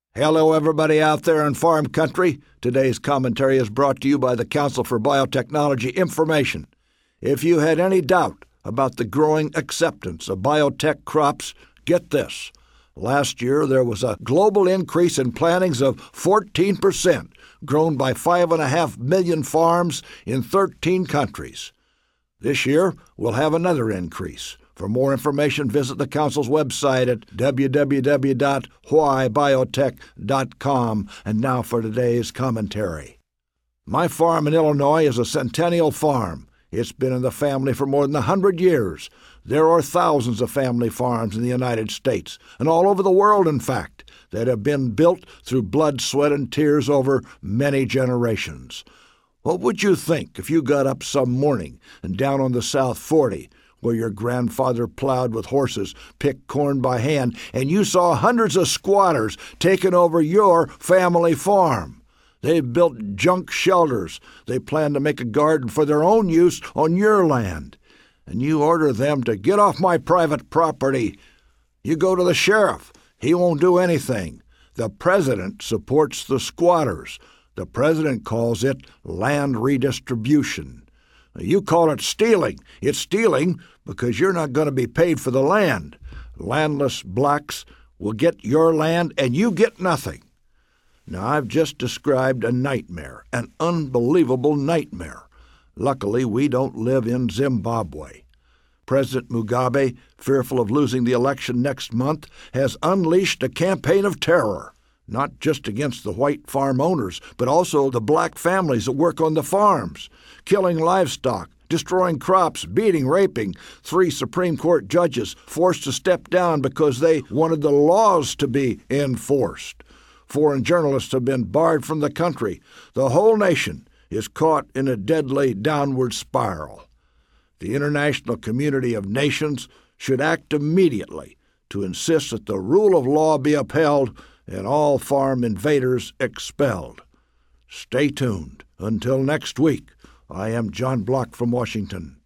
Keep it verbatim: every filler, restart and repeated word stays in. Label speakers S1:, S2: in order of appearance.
S1: Hello, everybody out there in farm country. Today's commentary is brought to you by the Council for Biotechnology Information. If you had any doubt about the growing acceptance of biotech crops, get this. Last year, there was a global increase in plantings of fourteen percent, grown by five point five million farms in thirteen countries. This year, we'll have another increase. For more information, visit the Council's website at w w w dot why biotech dot com. And now for today's commentary. My farm in Illinois is a centennial farm. It's been in the family for more than a hundred years. There are thousands of family farms in the United States, and all over the world, in fact, that have been built through blood, sweat, and tears over many generations. What would you think if you got up some morning and down on the South forty, where your grandfather plowed with horses, picked corn by hand, and you saw hundreds of squatters taking over your family farm? They've built junk shelters. They plan to make a garden for their own use on your land. And you order them to get off my private property. You go to the sheriff. He won't do anything. The president supports the squatters. The president calls it land redistribution. You call it stealing. It's stealing because you're not going to be paid for the land. Landless blacks will get your land and you get nothing. Now, I've just described a nightmare, an unbelievable nightmare. Luckily, we don't live in Zimbabwe. President Mugabe, fearful of losing the election next month, has unleashed a campaign of terror, not just against the white farm owners, but also the black families that work on the farms, killing livestock, destroying crops, beating, raping. Three Supreme Court judges forced to step down because they wanted the laws to be enforced. Foreign journalists have been barred from the country. The whole nation is caught in a deadly downward spiral. The international community of nations should act immediately to insist that the rule of law be upheld and all farm invaders expelled. Stay tuned. Until next week, I am John Block from Washington.